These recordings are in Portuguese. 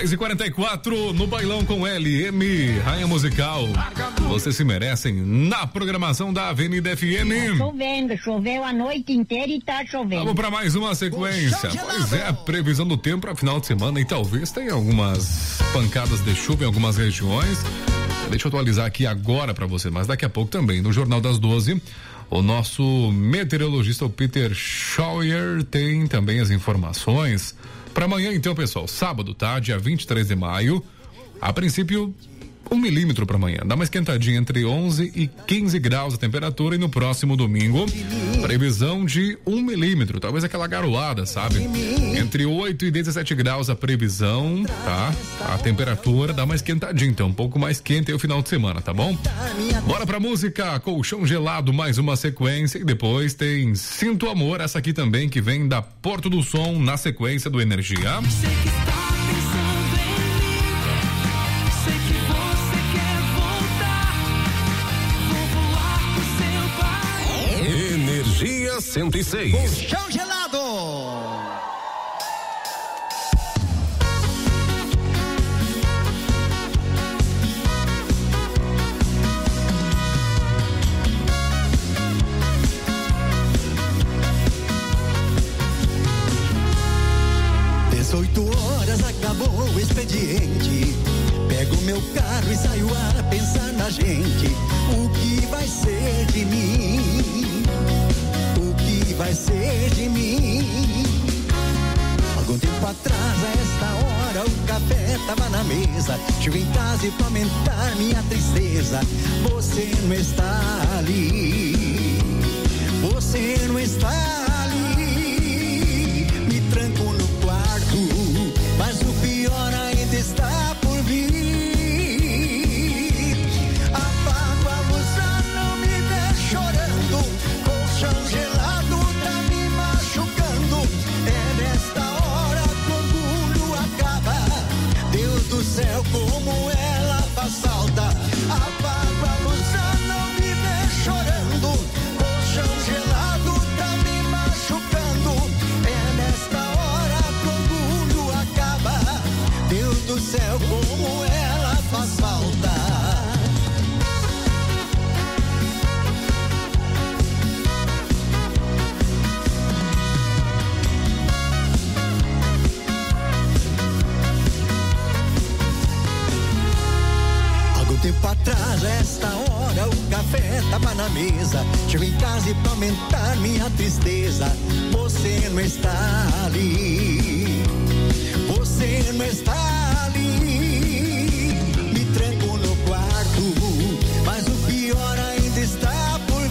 6h44 no Bailão com LM, Rainha Musical. Vocês se merecem na programação da Avenida FM. Chovendo, choveu a noite inteira e tá chovendo. Vamos para mais uma sequência. Pois é, previsão do tempo para final de semana e talvez tenha algumas pancadas de chuva em algumas regiões. Deixa eu atualizar aqui agora para você, mas daqui a pouco também no Jornal das 12. O nosso meteorologista, o Peter Schauer, tem também as informações para amanhã, então, pessoal. Sábado, tá? Dia 23 de maio. A princípio, 1 milímetro para amanhã. Dá uma esquentadinha entre 11 e 15 graus a temperatura. E no próximo domingo, previsão de 1 milímetro. Talvez aquela garoada, sabe? Entre 8 e 17 graus a previsão, tá? A temperatura dá uma esquentadinha, então. Um pouco mais quente aí o final de semana, tá bom? Bora pra música. Colchão Gelado, mais uma sequência. E depois tem Sinto Amor. Essa aqui também que vem da Porto do Som na sequência do Energia. Dia 106. Colchão Gelado. Horas acabou o expediente. Pego meu carro e saio a pensar na gente. O que vai ser de mim? O que vai ser de mim? Algum tempo atrás, a esta hora, o café tava na mesa. Chego em casa e pra aumentar minha tristeza, você não está ali. Você não está ali. Me tranco no quarto, mas o pior ainda está por vir. Apago a luz pra não me ver chorando. Colchão gelado tá me machucando. É nesta hora que o orgulho acaba. Deus do céu, como ela faz falta. Apago a luz pra não me ver chorando. Colchão gelado tá me machucando. É nesta hora que o orgulho acaba. Deus do céu, como ela faz falta. Algum tempo atrás, a esta hora, o café tava na mesa. Chego em casa e pra aumentar minha tristeza, você não está ali. Você não está ali. Me tranco no quarto, mas o pior ainda está por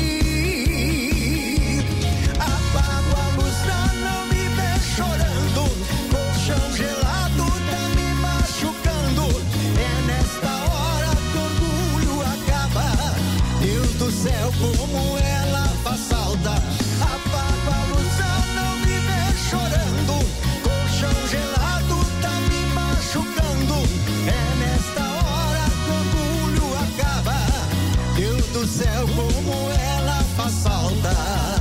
vir. Apago a luz pra não me ver chorando. Colchão gelado tá me machucando. É nesta hora que o orgulho acaba. Deus do céu, como ela faz falta. Apago a luz pra não me ver chorando. Colchão gelado tá me machucando. É nesta hora que o orgulho acaba. Deus do céu, como ela faz falta.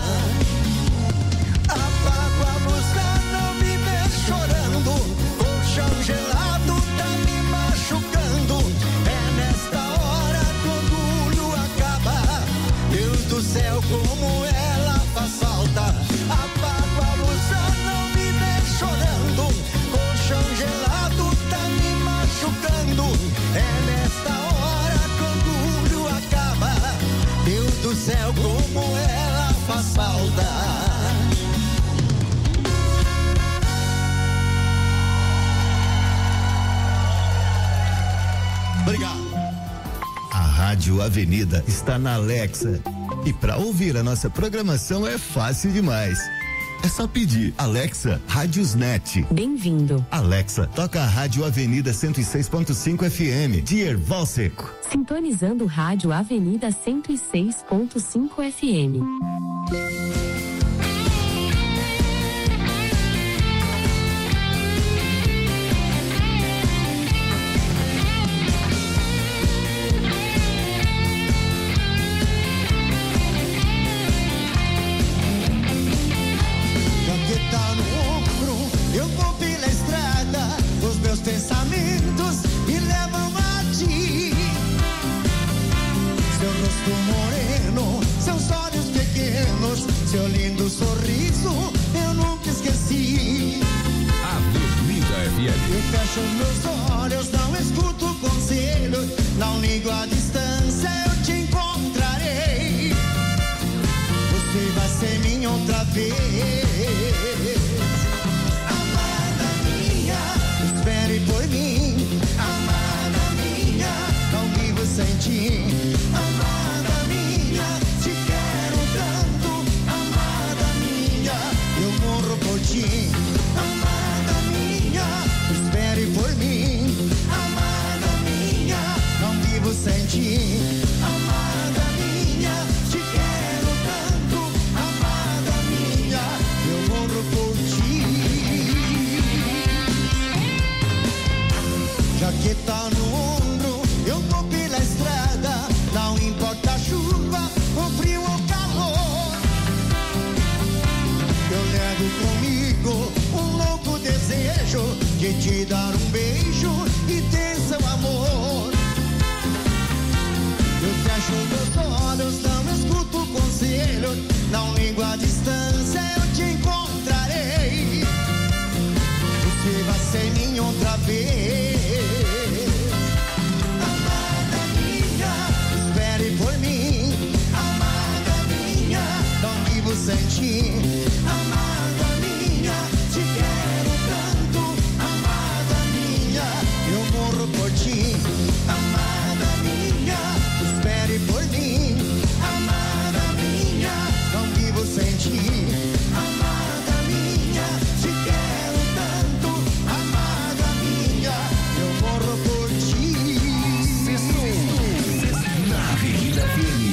Apago a luz pra não me ver chorando. Colchão gelado tá me machucando. É nesta hora que o orgulho acaba. Deus do céu, como ela faz falta. Apago a luz pra não me ver chorando. Colchão gelado tá me machucando. É nesta hora que o orgulho acaba. Deus do céu, como ela faz falta. Obrigado. A Rádio Avenida está na Alexa. E para ouvir a nossa programação é fácil demais. É só pedir: Alexa, Rádiosnet. Bem-vindo. Alexa, toca a Rádio Avenida 106.5 FM de Erval Seco. Sintonizando Rádio Avenida 106.5 FM. Tá no ombro, eu vou pela estrada, os meus pensamentos lindo sorriso eu nunca esqueci. Avenida FM. Eu fecho meus olhos, não escuto conselho, não ligo a distância, eu te encontrarei. Você vai ser minha outra vez. Amada minha, espere por mim. Amada minha, não vivo sem ti. Amada minha, te quero tanto. Amada minha, eu morro por ti. Amada minha, espere por mim. Amada minha, não vivo sem ti. Amada minha, te quero tanto. Amada minha, eu morro por ti. Jaqueta no ombro, eu vou pela estrada. Não importa a chuva, o frio ou calor. Eu levo comigo um louco desejo de te dar um beijo e ter seu amor. Eu fecho meus olhos, não escuto conselho, não ligo a distância, eu te encontrarei. Você vai ser minha outra vez. Amada minha, espere por mim. Amada minha, não vivo sem ti. Amada minha, te quero tanto. Amada minha, eu morro por ti. Amada minha, espere por mim. Amada minha, não vivo sem ti. Amada minha, te quero tanto. Amada minha, eu morro por ti. Na Avenida FM.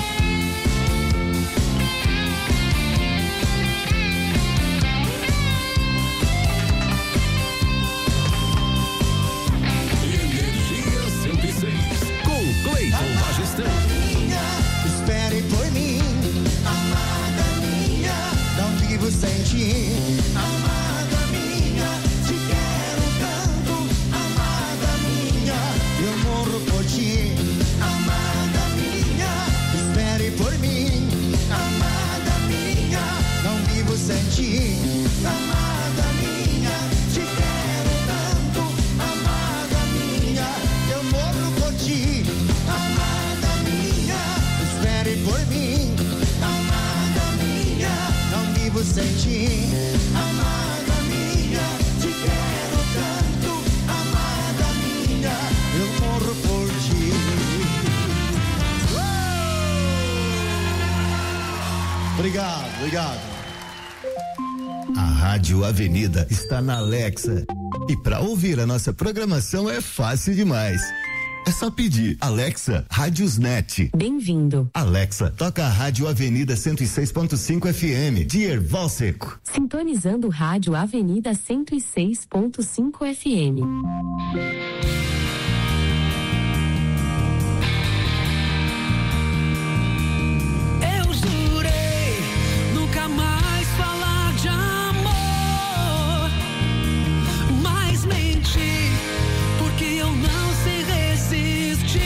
Energia 106. Com Cleiton Magistral. Minha, espere por mim. Amada minha, não vivo sem ti. Amada minha, te quero tanto. Amada minha, eu morro por ti. Amada minha, espere por mim. Amada minha, não vivo sem ti. Amada minha, te quero tanto. Amada minha, eu morro por ti. Amada minha, espere por mim. Amada minha, não vivo sem ti. Amada minha, te quero tanto. Amada minha, eu morro por ti. Obrigado, obrigado. A Rádio Avenida está na Alexa. E para ouvir a nossa programação é fácil demais. É só pedir: Alexa, Rádiosnet. Bem-vindo. Alexa, toca a Rádio Avenida 106.5 FM de Erval Seco. Sintonizando Rádio Avenida 106.5 FM. Eu jurei nunca mais falar de amor, mas menti porque eu não sei resistir.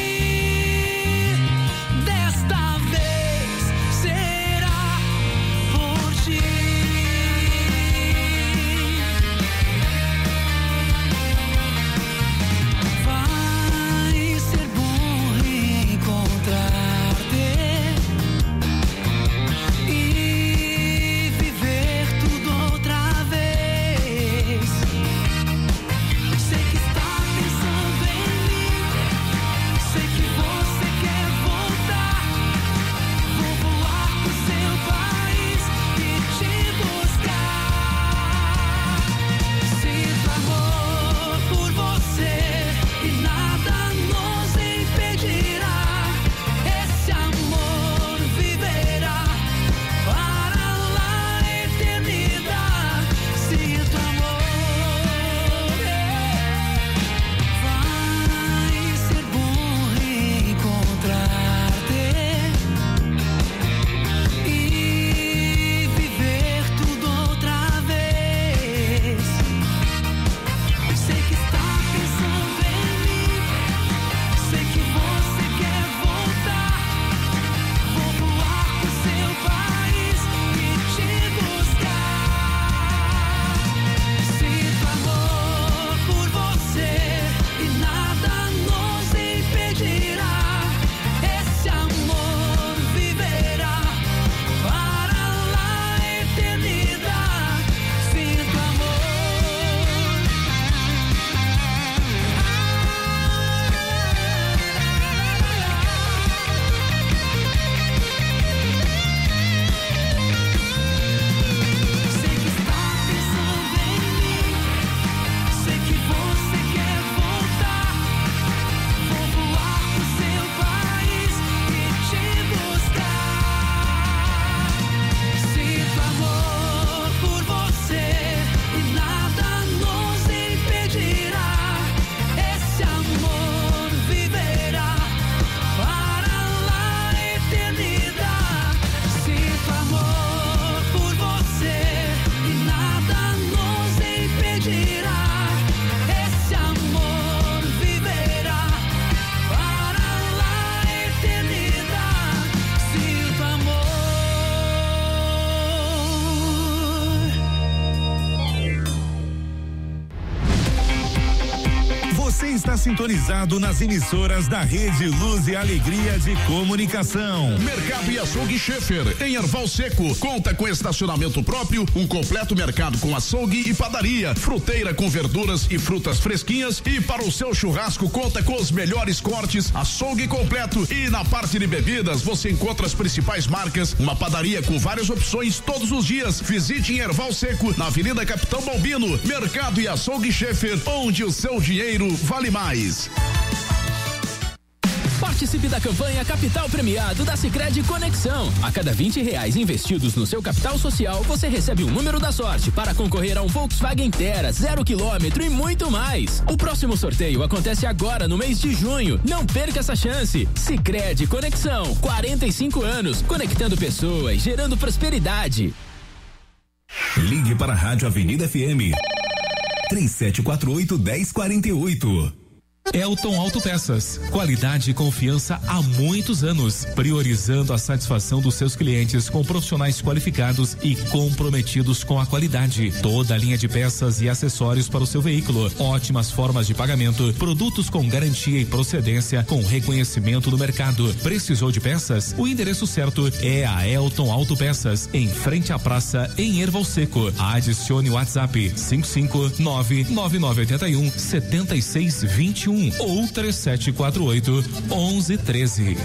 Desta vez será por ti. está sintonizado nas emissoras da Rede Luz e Alegria de Comunicação. Mercado e Açougue Schaefer, em Erval Seco, conta com estacionamento próprio, um completo mercado com açougue e padaria, fruteira com verduras e frutas fresquinhas, e para o seu churrasco conta com os melhores cortes, açougue completo, e na parte de bebidas você encontra as principais marcas, uma padaria com várias opções todos os dias. Visite em Erval Seco, na Avenida Capitão Balbino. Mercado e Açougue Schaefer, onde o seu dinheiro vale mais. Participe da campanha Capital Premiado da Sicredi Conexão. A cada R$20 investidos no seu capital social, você recebe um número da sorte para concorrer a um Volkswagen Tera 0 km e muito mais. O próximo sorteio acontece agora no mês de junho. Não perca essa chance. Sicredi Conexão, 45 anos, conectando pessoas, gerando prosperidade. Ligue para a Rádio Avenida FM 3748-1048. Elton Autopeças, qualidade e confiança há muitos anos, priorizando a satisfação dos seus clientes com profissionais qualificados e comprometidos com a qualidade. Toda a linha de peças e acessórios para o seu veículo, ótimas formas de pagamento, produtos com garantia e procedência com reconhecimento do mercado. Precisou de peças? O endereço certo é a Elton Autopeças, em frente à praça em Erval Seco. Adicione o WhatsApp 55999817621 ou 3748-1113.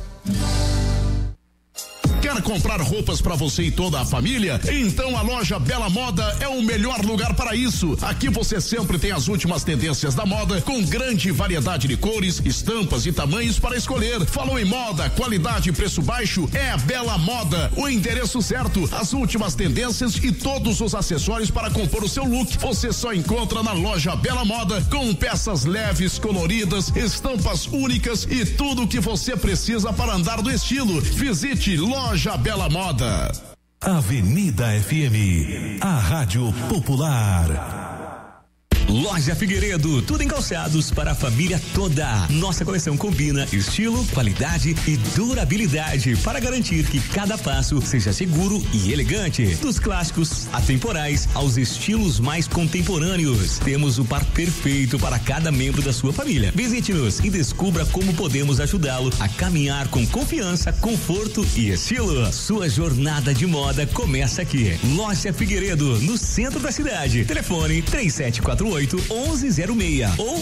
Quer comprar roupas para você e toda a família? Então a loja Bela Moda é o melhor lugar para isso. Aqui você sempre tem as últimas tendências da moda, com grande variedade de cores, estampas e tamanhos para escolher. Falou em moda, qualidade e preço baixo? É a Bela Moda. O endereço certo, as últimas tendências e todos os acessórios para compor o seu look. Você só encontra na loja Bela Moda, com peças leves, coloridas, estampas únicas e tudo o que você precisa para andar do estilo. Visite Loja Bela Moda. Avenida FM, a Rádio Popular. Loja Figueiredo, tudo em calçados para a família toda. Nossa coleção combina estilo, qualidade e durabilidade para garantir que cada passo seja seguro e elegante. Dos clássicos atemporais aos estilos mais contemporâneos, temos o par perfeito para cada membro da sua família. Visite-nos e descubra como podemos ajudá-lo a caminhar com confiança, conforto e estilo. Sua jornada de moda começa aqui. Loja Figueiredo, no centro da cidade. Telefone 3748-1106 ou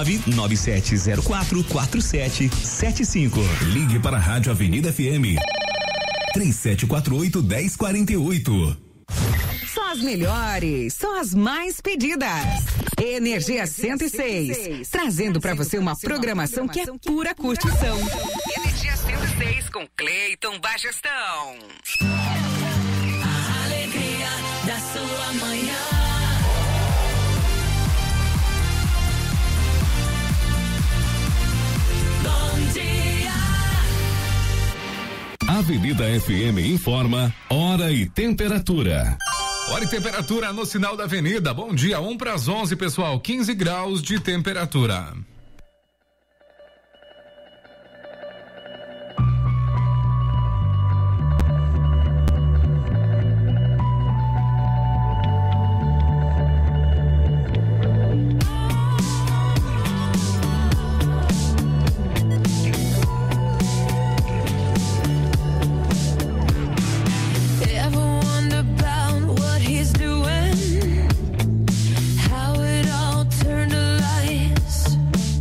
997044775. Ligue para a Rádio Avenida FM 3748-1048. Só as melhores, só as mais pedidas. Energia 106, trazendo para você uma programação que é pura curtição. Energia 106 com Cleiton Bagestão. A alegria da sua manhã. Avenida FM informa hora e temperatura. Hora e temperatura no sinal da Avenida. Bom dia, 1 para as 11, pessoal. 15 graus de temperatura. How it all turned to lies.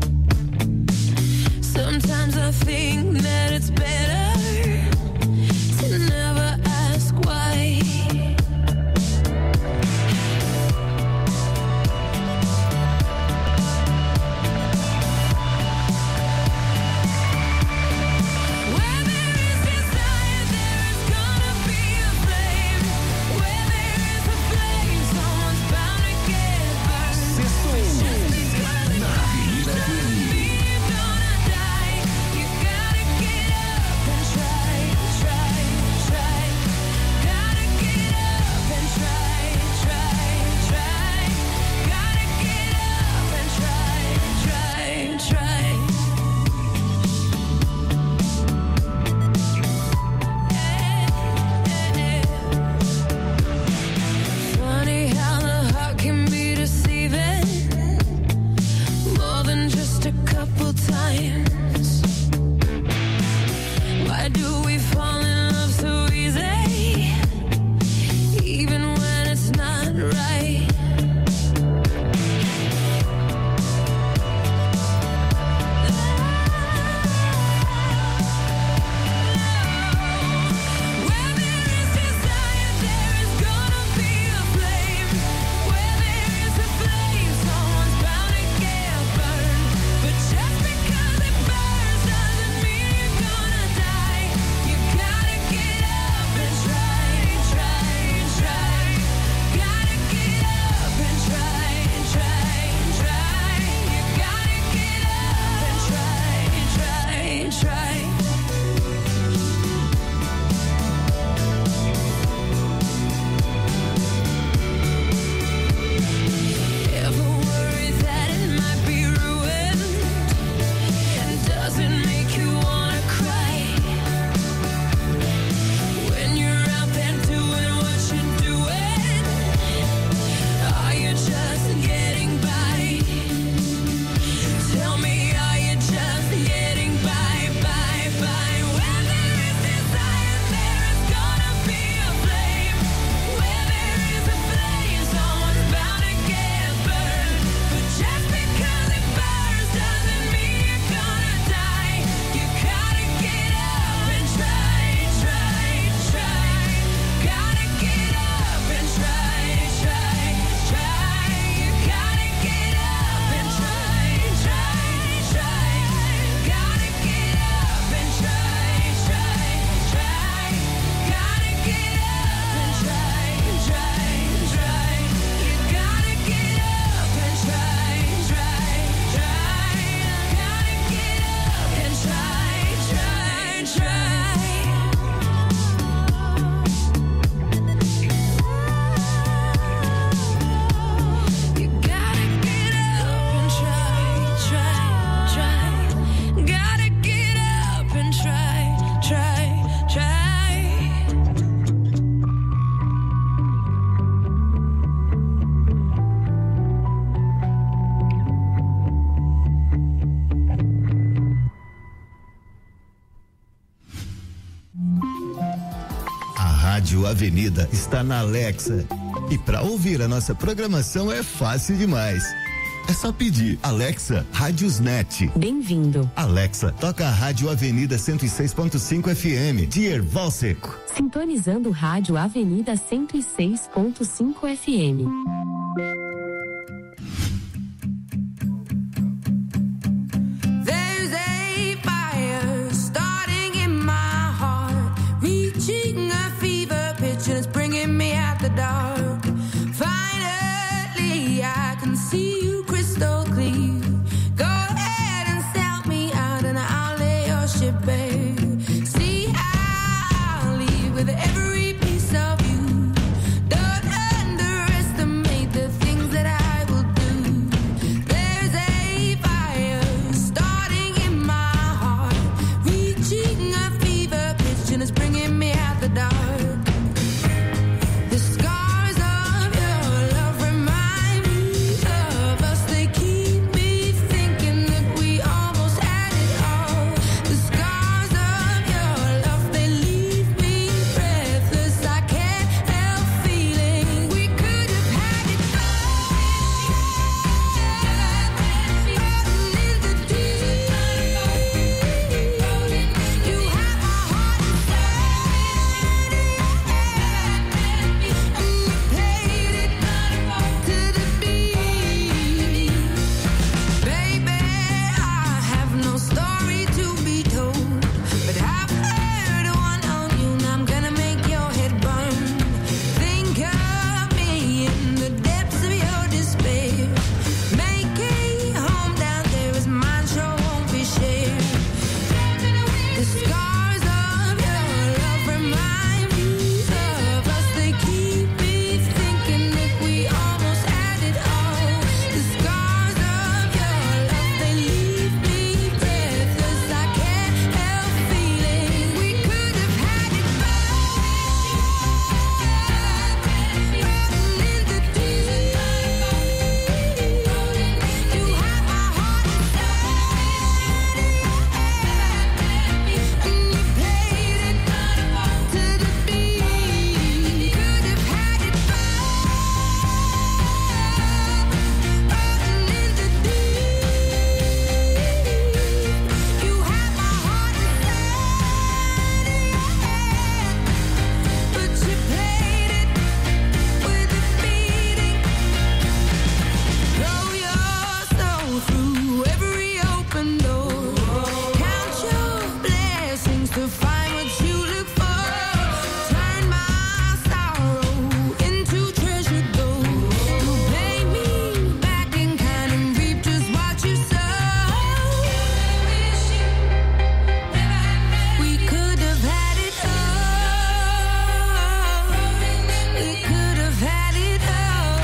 Avenida está na Alexa. E para ouvir a nossa programação é fácil demais. É só pedir Alexa Rádiosnet. Bem-vindo. Alexa, toca a Rádio Avenida 106.5 FM de Erval Seco. Sintonizando Rádio Avenida 106.5 FM. There's a fire starting in my heart, reaching a fever pitch and it's bringing me out the dark. Finally, I can see you crystal clear. Go ahead and sell me out and I'll lay your ship bare. See, I'll leave with every piece of you. Don't underestimate the things that I will do. There's a fire starting in my heart, reaching a fever pitch and it's bringing me out the dark. The scars of your love remind me of us. They keep me thinking that we almost had it all. The scars of your love, they leave me breathless. I can't help feeling we could have had it all. In the deep, you have my heart inside, and you played it to the beat. Baby, I have no story to be told, but I've heard one on you, and I'm gonna make your head burn. Think of me in the depths of your despair. Make a home down there as mine sure won't be shared. The scars of your love remind me of us. They keep me thinking that we almost had it all. The scars of your love, they leave me breathless. I can't help feeling we could have had it all. In the deep, you have my heart inside, and you played it to the beat. Could have had it all. In the deep, you have my heart inside, but you played it with a beating. Throw your soul through every open door. Count your blessings to find what you look for. Turn my sorrow into treasure gold. You pay me back in kind and reap just what you sow. We could have had it all. We could have had it all.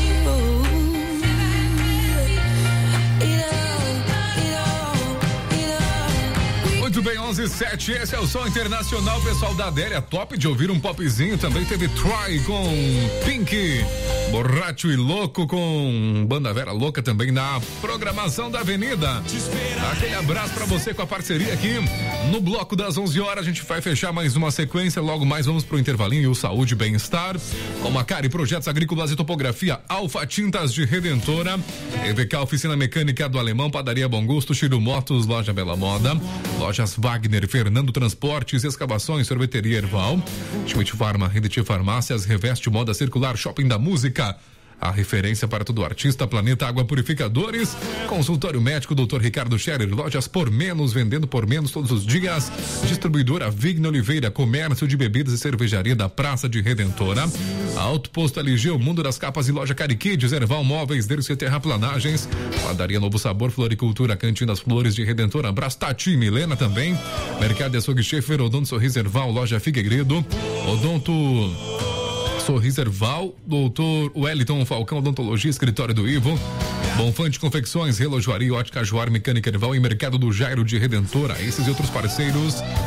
Muito bem, 11:07, esse é o som internacional, pessoal da Adélia, top de ouvir um popzinho, também teve Try com Pink, Borracho e Louco com Banda Vera Louca também na programação da Avenida. Aquele abraço pra você com a parceria aqui, no bloco das 11 horas a gente vai fechar mais uma sequência, logo mais vamos pro intervalinho e o Saúde e Bem-Estar, com Macari Projetos Agrícolas e Topografia, Alfa Tintas de Redentora, EVK Oficina Mecânica do Alemão, Padaria Bom Gosto, Chiro Motos, Loja Bela Moda, Lojas Wagner, Fernando Transportes, Escavações, Sorveteria Erval, Schmidt Farma, Rediti Farmácias, Reveste Moda Circular, Shopping da Música, a referência para todo artista, Planeta Água Purificadores, Consultório Médico, Dr. Ricardo Scherer, Lojas Por Menos, vendendo por menos todos os dias, Distribuidora Vigna Oliveira, Comércio de Bebidas e Cervejaria da Praça de Redentora, Alto Posto LG, o Mundo das Capas e Loja Cariquides, Erval Móveis, Dercy Terraplanagens, Padaria Novo Sabor, Floricultura, Cantina das Flores de Redentora, Brastati, Milena também, Mercado de Açougue Schaefer, Odonto Sorriso Erval, Loja Figueiredo, Odonto Sorriso Erval, Doutor Wellington Falcão, Odontologia, Escritório do Ivo, Bonfante Confecções, Relojoaria, Ótica Joar, Mecânica Erval e Mercado do Jairo de Redentora. Esses e outros parceiros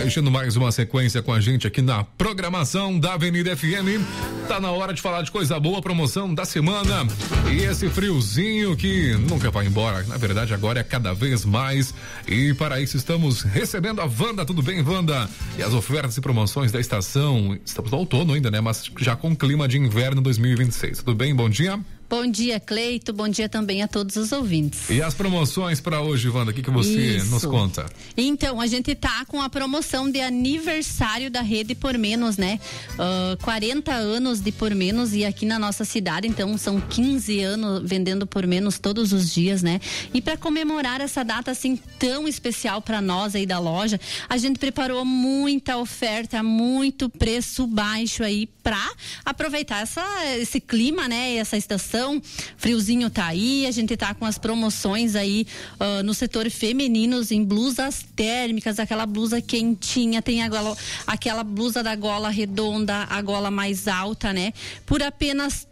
Preenchendo mais uma sequência com a gente aqui na programação da Avenida FM. Tá na hora de falar de coisa boa, promoção da semana. E esse friozinho que nunca vai embora. Na verdade, agora é cada vez mais. E para isso estamos recebendo a Wanda. Tudo bem, Wanda? E as ofertas e promoções da estação. Estamos no outono ainda, né? Mas já com clima de inverno 2026. Tudo bem? Bom dia. Bom dia, Cleito. Bom dia também a todos os ouvintes. E as promoções para hoje, Wanda? O que você nos conta? Então, a gente tá com a promoção de aniversário da Rede Por Menos, né? 40 anos de Por Menos e aqui na nossa cidade, então são 15 anos vendendo Por Menos todos os dias, né? E para comemorar essa data assim tão especial para nós aí da loja, a gente preparou muita oferta, muito preço baixo aí para aproveitar esse clima, né? Essa estação, friozinho tá aí, a gente tá com as promoções aí no setor femininos em blusas térmicas, aquela blusa quentinha, tem aquela blusa da gola redonda, a gola mais alta, né? Por apenas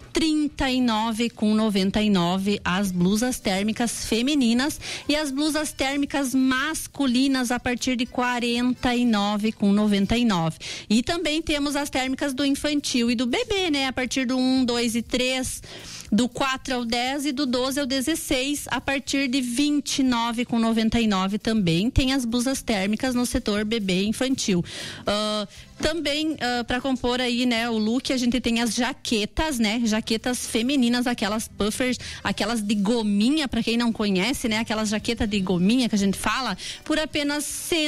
R$39,99 as blusas térmicas femininas e as blusas térmicas masculinas a partir de R$49,99. E também temos as térmicas do infantil e do bebê, né? A partir do 1, 2 e 3, do 4 ao 10 e do 12 ao 16, a partir de R$29,99 também tem as blusas térmicas no setor bebê e infantil. Também para compor aí, né, o look, a gente tem as jaquetas, né? Jaquetas femininas, aquelas puffers, aquelas de gominha, para quem não conhece, né? Aquelas jaquetas de gominha que a gente fala, por apenas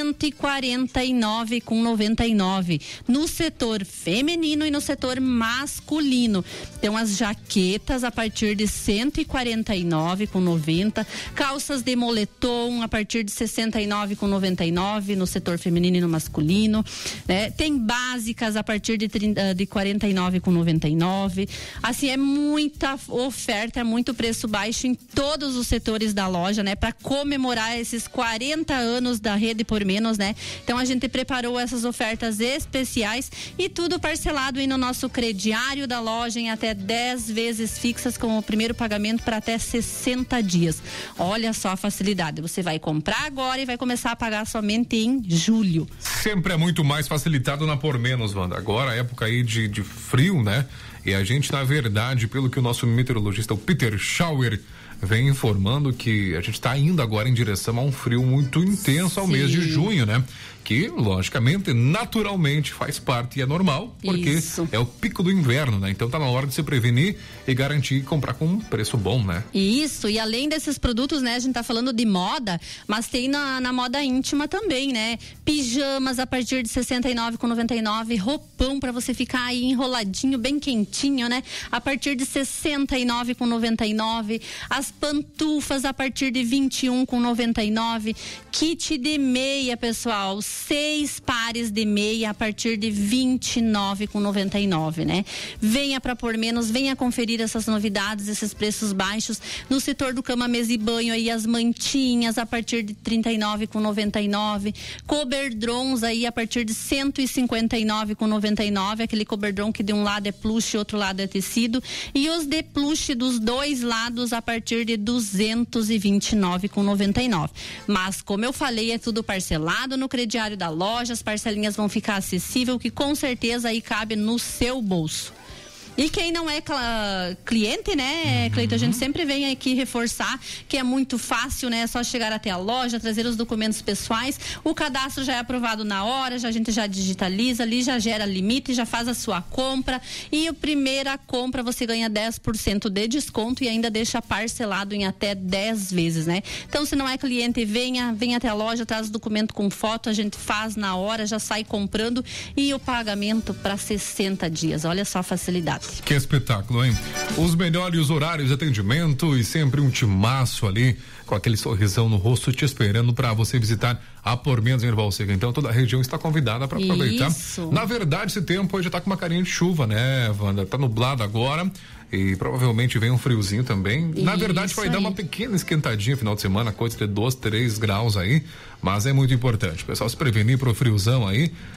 R$149,99 no setor feminino e no setor masculino. Então as jaquetas a partir de R$149,90, calças de moletom a partir de R$69,99 no setor feminino e no masculino, né? Tem básicas a partir de R$49,99. Assim, é muita oferta, é muito preço baixo em todos os setores da loja, né? Para comemorar esses 40 anos da Rede Por Menos, né? Então a gente preparou essas ofertas especiais e tudo parcelado aí no nosso crediário da loja em até 10 vezes fixas com o primeiro pagamento para até 60 dias. Olha só a facilidade. Você vai comprar agora e vai começar a pagar somente em julho. Sempre é muito mais facilitado na Por Menos, Wanda. Agora a época aí de frio, né? E a gente, na verdade, pelo que o nosso meteorologista, o Peter Schauer, vem informando que a gente está indo agora em direção a um frio muito intenso ao mês de junho, né? Que, logicamente, naturalmente faz parte e é normal, porque é o pico do inverno, né? Então tá na hora de se prevenir e garantir comprar com um preço bom, né? Isso, e além desses produtos, né? A gente tá falando de moda, mas tem na moda íntima também, né? Pijamas a partir de R$69,99, roupão pra você ficar aí enroladinho, bem quentinho, né? A partir de R$69,99, as pantufas a partir de R$21,99, kit de meia, pessoal, 6 pares de meia a partir de R$29,99, né? Venha para Por Menos, venha conferir essas novidades, esses preços baixos no setor do cama, mesa e banho aí, as mantinhas a partir de R$39,99, coberdrons aí a partir de R$159,99, aquele coberdron que de um lado é plush e outro lado é tecido, e os de plush dos dois lados a partir de R$229,99. Mas como eu falei, é tudo parcelado no crediário da loja, as parcelinhas vão ficar acessível, que com certeza aí cabe no seu bolso. E quem não é cliente, né, Cleito, a gente sempre vem aqui reforçar que é muito fácil, né? É só chegar até a loja, trazer os documentos pessoais, o cadastro já é aprovado na hora, a gente já digitaliza ali, já gera limite, já faz a sua compra e a primeira compra você ganha 10% de desconto e ainda deixa parcelado em até 10 vezes, né? Então, se não é cliente, venha até a loja, traz o documento com foto, a gente faz na hora, já sai comprando e o pagamento para 60 dias. Olha só a facilidade. Que espetáculo, hein? Os melhores horários de atendimento e sempre um timaço ali, com aquele sorrisão no rosto te esperando para você visitar a Por Menos em Erval Seca. Então toda a região está convidada para aproveitar. Isso. Na verdade, esse tempo hoje tá com uma carinha de chuva, né, Wanda? Tá nublado agora e provavelmente vem um friozinho também. Na verdade, vai dar uma pequena esquentadinha final de semana, coisa de 2, 3 graus aí, mas é muito importante, pessoal, se prevenir pro friozão aí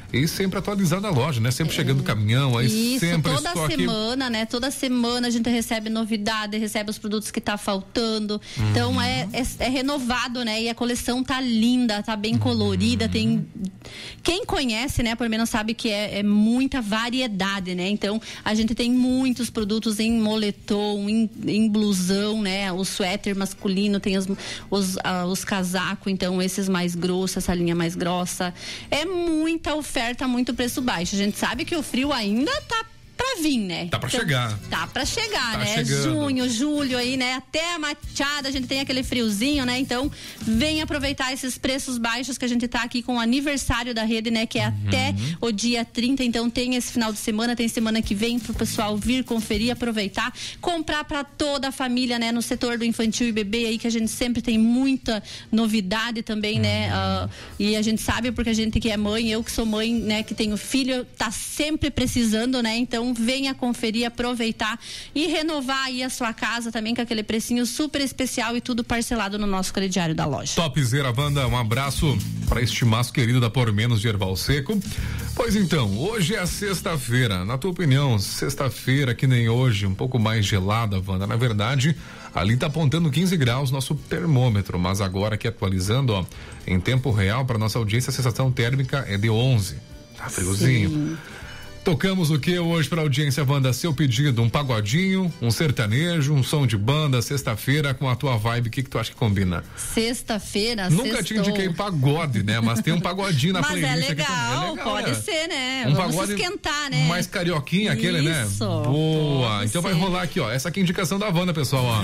e sempre atualizando a loja, né? Sempre chegando caminhão, aí Isso, sempre toda estoque. semana, né? Toda semana a gente recebe novidade, recebe os produtos que tá faltando. Então é renovado, né? E a coleção tá linda, tá bem colorida, tem... Quem conhece, né, por menos sabe que é muita variedade, né? Então a gente tem muitos produtos em moletom, em blusão, né? O suéter masculino, tem os casacos, então esses mais grossos, essa linha mais grossa. É muita oferta, muito preço baixo. A gente sabe que o frio ainda tá pra vir, né? Tá pra chegar. Tá pra chegar, Tá né? chegando. Junho, julho aí, né? Até a Machada a gente tem aquele friozinho, né? Então, vem aproveitar esses preços baixos que a gente tá aqui com o aniversário da rede, né? Que é até o dia 30. Então, tem esse final de semana, tem semana que vem pro pessoal vir conferir, aproveitar, comprar pra toda a família, né? No setor do infantil e bebê aí, que a gente sempre tem muita novidade também, né? E a gente sabe porque a gente que é mãe, eu que sou mãe, né? Que tenho filho, tá sempre precisando, né? Então, venha conferir, aproveitar e renovar aí a sua casa também com aquele precinho super especial e tudo parcelado no nosso crediário da loja. Topzera, Wanda, um abraço para este maço querido da Por Menos de Erval Seco. Pois então, hoje é sexta-feira. Na tua opinião, sexta-feira que nem hoje, um pouco mais gelada, Wanda. Na verdade, ali tá apontando 15 graus nosso termômetro, mas agora aqui atualizando, ó, em tempo real para nossa audiência, a sensação térmica é de 11. Tá friozinho. Sim. Tocamos o que hoje pra audiência, Wanda? Seu pedido, um pagodinho, um sertanejo, um som de banda, sexta-feira, com a tua vibe, o que tu acha que combina? Sexta-feira, Nunca te indiquei pagode, né? Mas tem um pagodinho na Mas playlist é aqui também. legal, pode né? ser, né? Um Vamos pagode esquentar, né? mais carioquinha, aquele, né? Isso, Boa. pode Então vai ser. rolar aqui, ó. Essa aqui é a indicação da Wanda, pessoal, ó.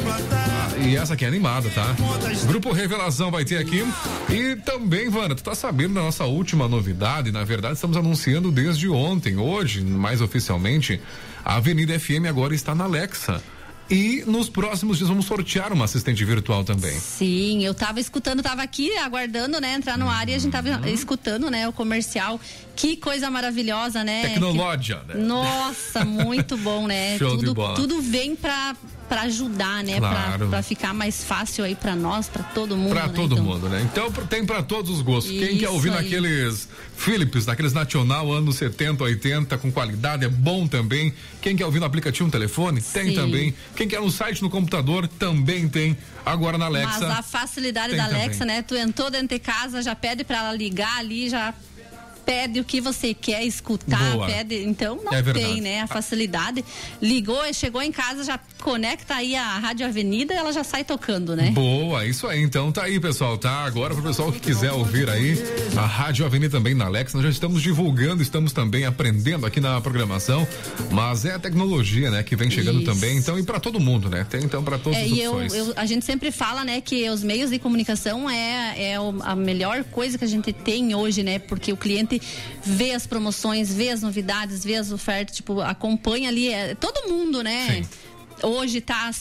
E essa aqui é animada, tá? Grupo Revelação vai ter aqui. E também, Wanda, tu tá sabendo da nossa última novidade? Na verdade, estamos anunciando desde ontem. Hoje, mais oficialmente, a Avenida FM agora está na Alexa. E nos próximos dias vamos sortear uma assistente virtual também. Sim, eu tava escutando, tava aqui aguardando, né, entrar no ar e a gente tava escutando, né, o comercial. Que coisa maravilhosa, né? Tecnológia, né? Nossa, muito bom, né? Show de bola. Tudo vem pra ajudar, né? Claro. Pra ficar mais fácil aí pra nós, pra todo mundo. Pra né? todo Então, mundo, né? Então tem pra todos os gostos. Quem quer Isso ouvir aí. naqueles Philips, naqueles Nacional anos 70, 80, com qualidade, é bom também. Quem quer ouvir no aplicativo no telefone, tem Sim. também. Quem quer no site, no computador, também tem. Agora na Alexa. Mas a facilidade tem da Alexa, também. né? Tu entrou dentro de casa, já pede pra ela ligar ali, já pede o que você quer escutar, Boa. pede, então não É verdade. tem, né? A facilidade. Ligou, chegou em casa, já conecta aí a Rádio Avenida e ela já sai tocando, né? Boa, isso aí. Então tá aí, pessoal, tá? Agora pro pessoal que quiser ouvir aí, a Rádio Avenida também na Alexa, nós já estamos divulgando, estamos também aprendendo aqui na programação, mas é a tecnologia, né, que vem chegando Isso. também, então, e pra todo mundo, né? Tem então pra todas as E opções. a gente sempre fala, né, que os meios de comunicação a melhor coisa que a gente tem hoje, né? Porque o cliente vê as promoções, vê as novidades, vê as ofertas, tipo, acompanha ali, todo mundo, né? Sim. Hoje tá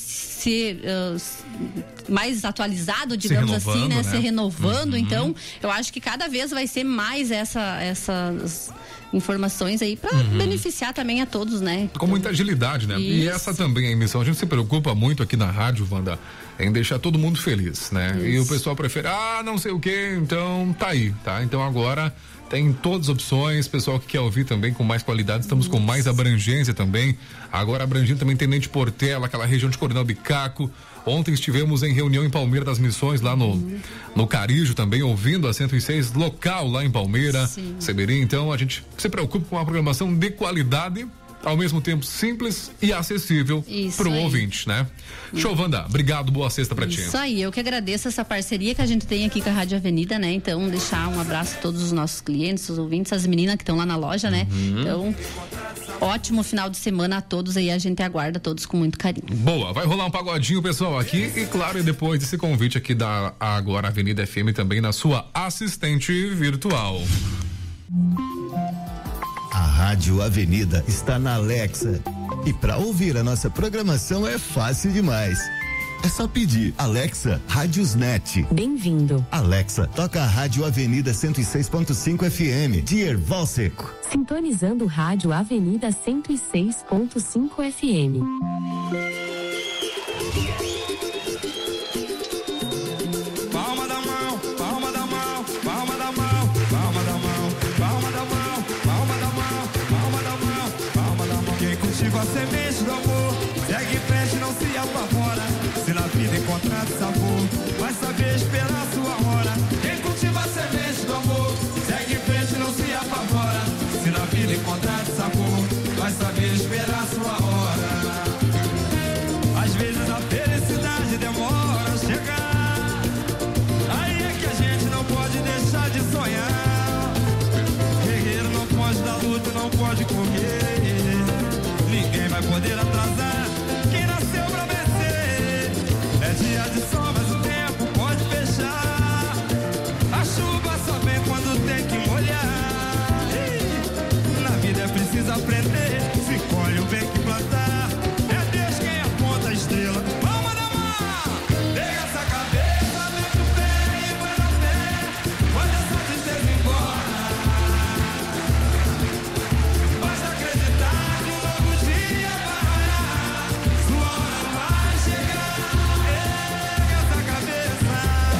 mais atualizado, digamos assim, renovando, né? né? Se renovando, então eu acho que cada vez vai ser mais essas informações aí para beneficiar também a todos, né? Com muita agilidade, né? E Isso. essa também é a missão. A gente se preocupa muito aqui na rádio, Wanda, em deixar todo mundo feliz, né? Isso. E o pessoal prefere, não sei o quê, então tá aí, tá? Então agora tem todas as opções, pessoal que quer ouvir também com mais qualidade, estamos com mais abrangência também. Agora abrangindo também Tenente Portela, aquela região de Coronel Bicaco. Ontem estivemos em reunião em Palmeira das Missões, lá no Carijo também, ouvindo a 106 local lá em Palmeira, Sim. Seberi. Então a gente se preocupa com uma programação de qualidade, ao mesmo tempo simples e acessível Isso pro aí. ouvinte, né? Show, Wanda. Obrigado, boa sexta pra ti. Isso aí, eu que agradeço essa parceria que a gente tem aqui com a Rádio Avenida, né? Então, deixar um abraço a todos os nossos clientes, os ouvintes, as meninas que estão lá na loja, né? Então, ótimo final de semana a todos aí, a gente aguarda todos com muito carinho. Boa, vai rolar um pagodinho, pessoal, aqui e claro, e depois desse convite aqui da agora Avenida FM também na sua assistente virtual. A Rádio Avenida está na Alexa. E para ouvir a nossa programação é fácil demais. É só pedir Alexa Rádiosnet. Bem-vindo. Alexa, toca a Rádio Avenida 106.5 FM de Erval Seco. Sintonizando Rádio Avenida 106.5 FM. Palma da mão, palma da mão, palma da mão, palma da mão, palma da mão. cultiva a semente do amor, segue em frente, não se apavora. Se na vida encontrar sabor, vai saber esperar sua hora. Quem cultiva a semente do amor, segue em frente, não se apavora. Se na vida encontrar sabor, vai saber esperar sua hora. Às vezes a felicidade demora a chegar, aí é que a gente não pode deixar de sonhar. Guerreiro não pode dar luta, não pode correr. Ninguém vai poder atrasar quem nasceu pra vencer. É dia de sol, mas o tempo pode fechar. A chuva só vem quando tem que molhar. Na vida é preciso aprender, se colhe o bem que plantar. É Deus quem aponta a estrela. Vamos na mão! Pega essa cabeça, mete o pé e vai na fé. Manda essa tristeza embora. Basta acreditar que um novo dia vai raiar. Sua hora vai chegar. Pega essa cabeça.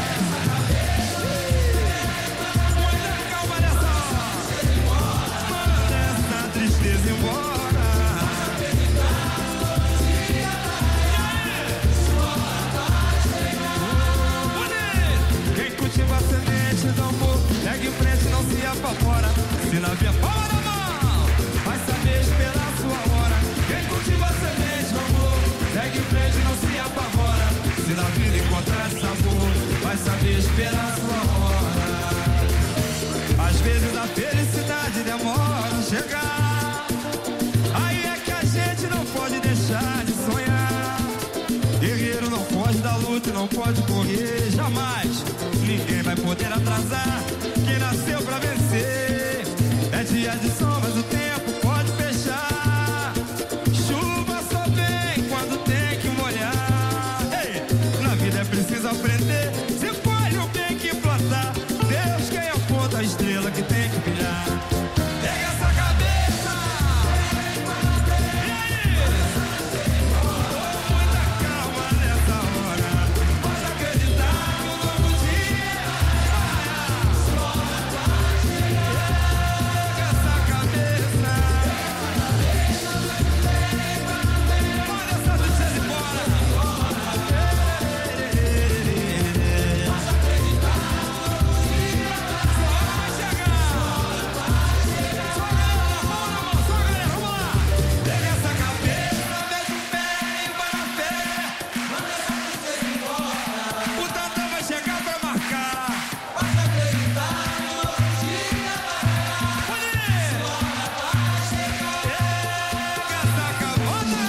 Muita calma nessa hora. Manda essa tristeza embora. Quem cultiva a semente do amor, segue em frente, não se apavora. Se na via palma da mão, vai saber esperar sua hora. Quem cultiva a semente do amor, segue em frente, não se apavora. Se na vida encontrar sabor, vai saber esperar sua hora. Às vezes a felicidade demora a chegar, aí é que a gente não pode deixar de sonhar. Guerreiro não pode dar luta e não pode correr jamais. Ninguém vai poder atrasar quem nasceu pra vencer. É dia de sol, mas o tempo pode fechar. Chuva só vem quando tem que molhar. Ei, na vida é preciso aprender, se colhe o bem que plantar. Deus quem aponta a estrela que tem que brilhar. Pega essa cabeça. E aí? Muita calma nessa hora. Pode acreditar que um novo dia vai raiar. Pega essa cabeça. Manda essa tristeza embora. Pode acreditar que um novo dia vai chegar. Só galera, vamos na mão, só galera, vamos lá. Pega essa cabeça, mete o pé e vai na fé. Manda essa tristeza embora. O Tantão vai chegar pra marcar. Pode acreditar que um novo dia vai raiar. Sua hora vai chegar. Pega essa cabota.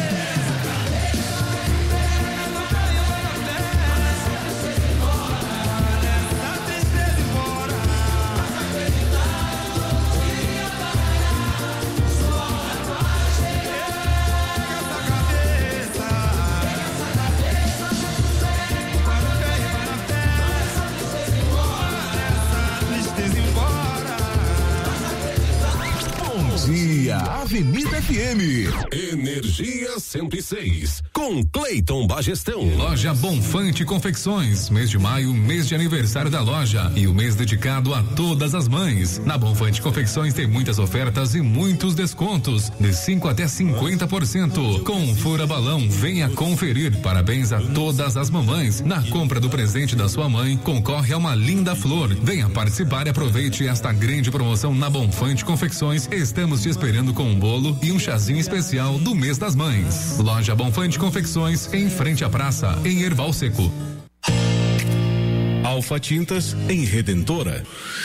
Bom dia, Avenida FM. Energia 106, com Cleiton Bagestão. Loja Bonfante Confecções, mês de maio, mês de aniversário da loja e o mês dedicado a todas as mães. Na Bonfante Confecções tem muitas ofertas e muitos descontos, de 5 até 50%. Com Fura Balão, venha conferir. Parabéns a todas as mamães. Na compra do presente da sua mãe, concorre a uma linda flor. Venha participar e aproveite esta grande promoção na Bonfante Confecções. Estamos te esperando com um bolo e um chazinho especial do mês das mães. Loja Bonfante Confecções, em frente à praça, em Erval Seco. Alfa Tintas em Redentora.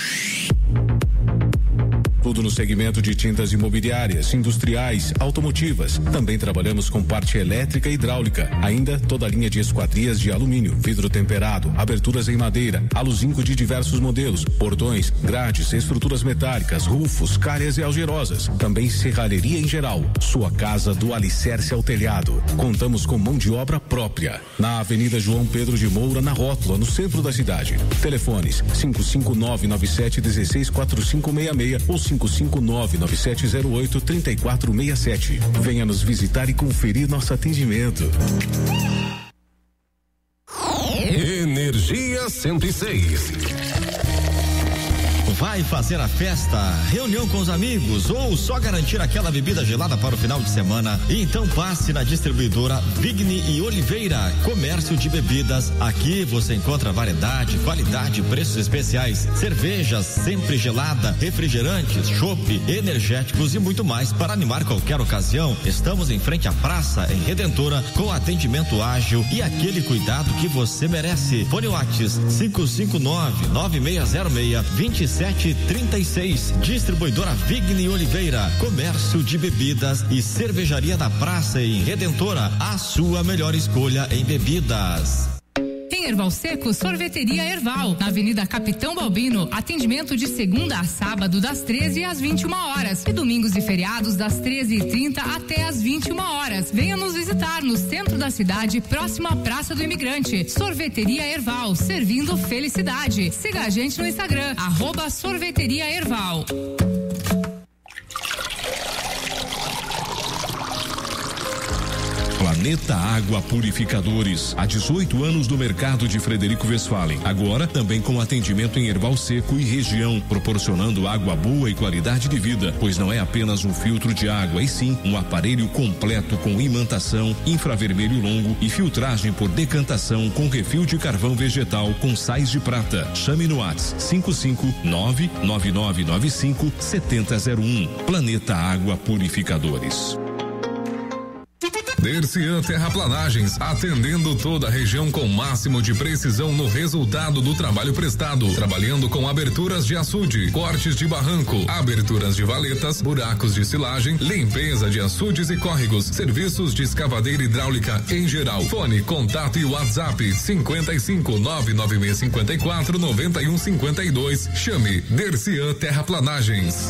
Tudo no segmento de tintas imobiliárias, industriais, automotivas. Também trabalhamos com parte elétrica e hidráulica. Ainda toda a linha de esquadrias de alumínio, vidro temperado, aberturas em madeira, aluzinco de diversos modelos, portões, grades, estruturas metálicas, rufos, calhas e algerosas. Também serralheria em geral. Sua casa do alicerce ao telhado. Contamos com mão de obra própria. Na Avenida João Pedro de Moura, na Rótula, no centro da cidade. Telefones 55997164566 ou 55997083467. Venha nos visitar e conferir nosso atendimento. Energia 106. Vai fazer a festa, reunião com os amigos ou só garantir aquela bebida gelada para o final de semana? Então passe na distribuidora Vigni e Oliveira, comércio de bebidas. Aqui você encontra variedade, qualidade, preços especiais, cervejas sempre gelada, refrigerantes, chopp, energéticos e muito mais para animar qualquer ocasião. Estamos em frente à praça, em Redentora, com atendimento ágil e aquele cuidado que você merece. Fone Whats 559-9606-2736. Distribuidora Vigni Oliveira, comércio de bebidas e cervejaria da praça em Redentora, a sua melhor escolha em bebidas. Em Erval Seco, Sorveteria Erval, na Avenida Capitão Balbino, atendimento de segunda a sábado das 13 às 21 horas e domingos e feriados das 13h30 até às 21 horas. Venha nos visitar no centro da cidade, próximo à Praça do Imigrante. Sorveteria Erval, servindo felicidade. Siga a gente no Instagram, @Sorveteria Erval. Planeta Água Purificadores, há 18 anos no mercado de Frederico Westphalen. Agora também com atendimento em Erval Seco e região, proporcionando água boa e qualidade de vida, pois não é apenas um filtro de água, e sim um aparelho completo com imantação, infravermelho longo e filtragem por decantação com refil de carvão vegetal com sais de prata. Chame no WhatsApp 559-9995-7001. Planeta Água Purificadores. Dercian Terraplanagens, atendendo toda a região com máximo de precisão no resultado do trabalho prestado, trabalhando com aberturas de açude, cortes de barranco, aberturas de valetas, buracos de silagem, limpeza de açudes e córregos, serviços de escavadeira hidráulica em geral. Fone, contato e WhatsApp 55-99654-9152. Chame Dercian Terraplanagens.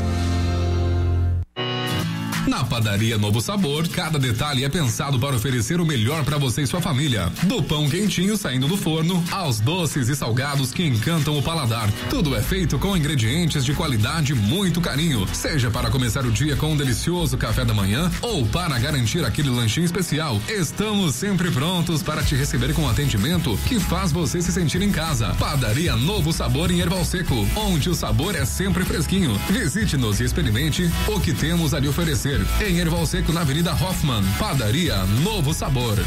Na Padaria Novo Sabor, cada detalhe é pensado para oferecer o melhor para você e sua família. Do pão quentinho saindo do forno, aos doces e salgados que encantam o paladar. Tudo é feito com ingredientes de qualidade e muito carinho. Seja para começar o dia com um delicioso café da manhã ou para garantir aquele lanchinho especial, estamos sempre prontos para te receber com atendimento que faz você se sentir em casa. Padaria Novo Sabor em Erval Seco, onde o sabor é sempre fresquinho. Visite-nos e experimente o que temos a lhe oferecer. Em Erval Seco, na Avenida Hoffman, Padaria Novo Sabor.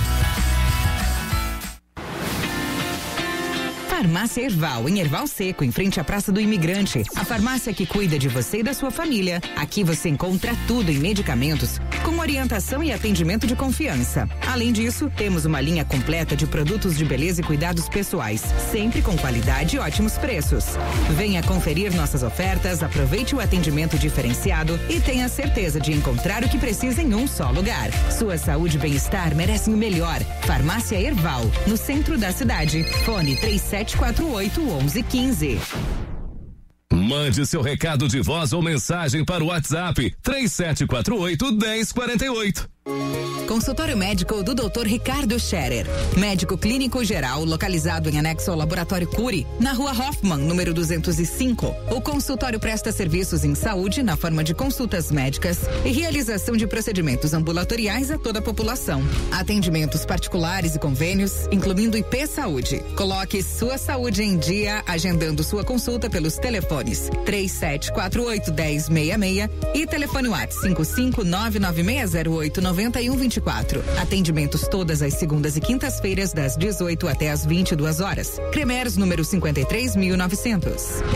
Farmácia Erval, em Erval Seco, em frente à Praça do Imigrante. A farmácia que cuida de você e da sua família. Aqui você encontra tudo em medicamentos, com orientação e atendimento de confiança. Além disso, temos uma linha completa de produtos de beleza e cuidados pessoais, sempre com qualidade e ótimos preços. Venha conferir nossas ofertas, aproveite o atendimento diferenciado e tenha certeza de encontrar o que precisa em um só lugar. Sua saúde e bem-estar merecem o melhor. Farmácia Erval, no centro da cidade. Fone 3748-1115. Mande seu recado de voz ou mensagem para o WhatsApp 3748-1048. Consultório médico do Dr. Ricardo Scherer. Médico clínico geral, localizado em anexo ao Laboratório Cury, na Rua Hoffman, número 205. O consultório presta serviços em saúde na forma de consultas médicas e realização de procedimentos ambulatoriais a toda a população. Atendimentos particulares e convênios, incluindo IP Saúde. Coloque sua saúde em dia, agendando sua consulta pelos telefones 3748-1066 e telefone WhatsApp 55996089124. Atendimentos todas as segundas e quintas-feiras, das 18 até as 22 horas. Cremers, número 53.900.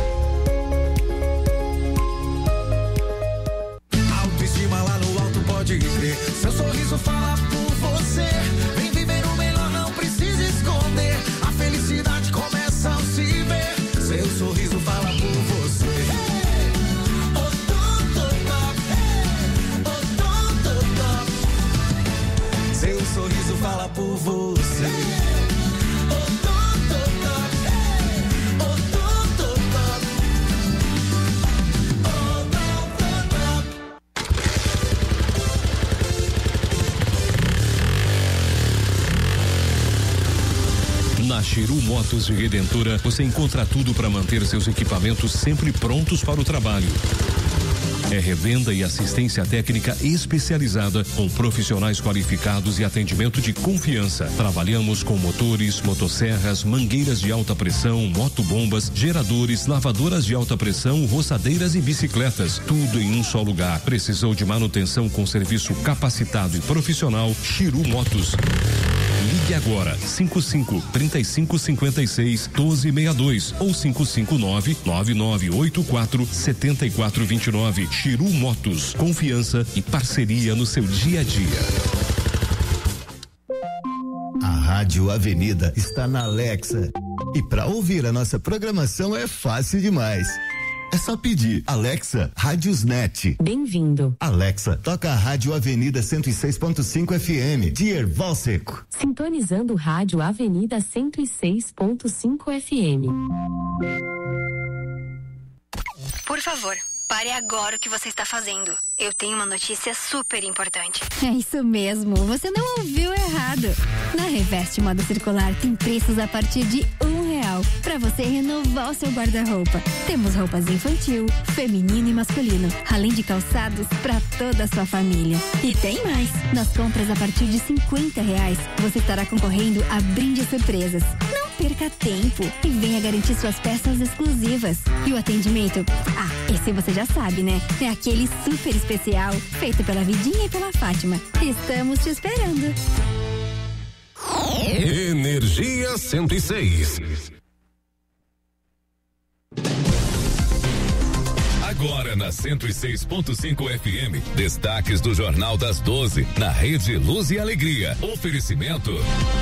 Autoestima lá no alto, pode crer. Seu sorriso fala por você. Vem viver o melhor, não precisa esconder. A felicidade começa ao se ver. Seu sorriso fala por você. Seu sorriso fala por você. Na Chiru Motos de Redentora, você encontra tudo para manter seus equipamentos sempre prontos para o trabalho. É revenda e assistência técnica especializada com profissionais qualificados e atendimento de confiança. Trabalhamos com motores, motosserras, mangueiras de alta pressão, motobombas, geradores, lavadoras de alta pressão, roçadeiras e bicicletas. Tudo em um só lugar. Precisou de manutenção com serviço capacitado e profissional? Chiru Motos. Ligue agora 55-3556-1262 ou 559-9984-7429. Chiru Motos, confiança e parceria no seu dia a dia. A Rádio Avenida está na Alexa. E para ouvir a nossa programação é fácil demais. É só pedir, Alexa, Rádiosnet. Bem-vindo. Alexa, toca a Rádio Avenida 106.5 FM, de Erval Seco. Sintonizando Rádio Avenida 106.5 FM. Por favor, pare agora o que você está fazendo. Eu tenho uma notícia super importante. É isso mesmo, você não ouviu errado. Na Reveste Moda Circular tem preços a partir de R$1 para você renovar o seu guarda-roupa. Temos roupas infantil, feminino e masculino, além de calçados para toda a sua família. E tem mais, nas compras a partir de R$50, você estará concorrendo a brindes surpresas. Não perca tempo e venha garantir suas peças exclusivas. E o atendimento? Esse você já sabe, né? É aquele super especial, feito pela Vidinha e pela Fátima. Estamos te esperando. Energia 106. Agora na 106.5 FM, destaques do Jornal das 12, na Rede Luz e Alegria. Oferecimento